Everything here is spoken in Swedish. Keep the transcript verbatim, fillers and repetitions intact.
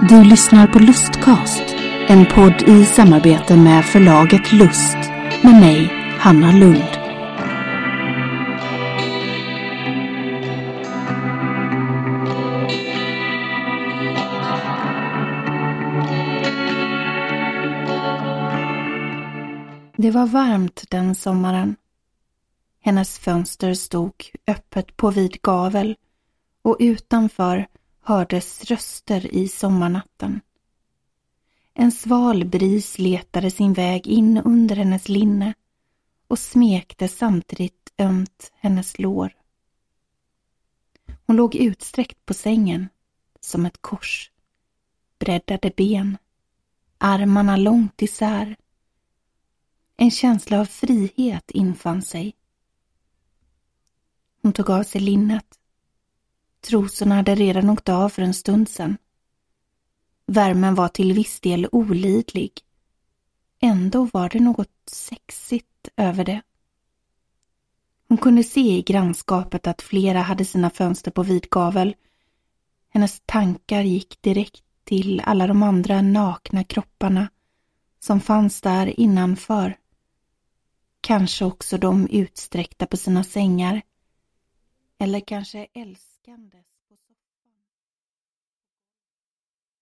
Du lyssnar på Lustcast, en podd i samarbete med förlaget Lust, med mig, Hanna Lund. Det var varmt den sommaren. Hennes fönster stod öppet på vid gavel och utanför hördes röster i sommarnatten. En sval bris letade sin väg in under hennes linne och smekte samtidigt ömt hennes lår. Hon låg utsträckt på sängen som ett kors, breddade ben, armarna långt isär. En känsla av frihet infann sig. Hon tog av sig linnet. Trosorna hade redan åkt av för en stund sedan. Värmen var till viss del olidlig. Ändå var det något sexigt över det. Hon kunde se i grannskapet att flera hade sina fönster på vid gavel. Hennes tankar gick direkt till alla de andra nakna kropparna som fanns där innanför. Kanske också de utsträckta på sina sängar. Eller kanske älskandes.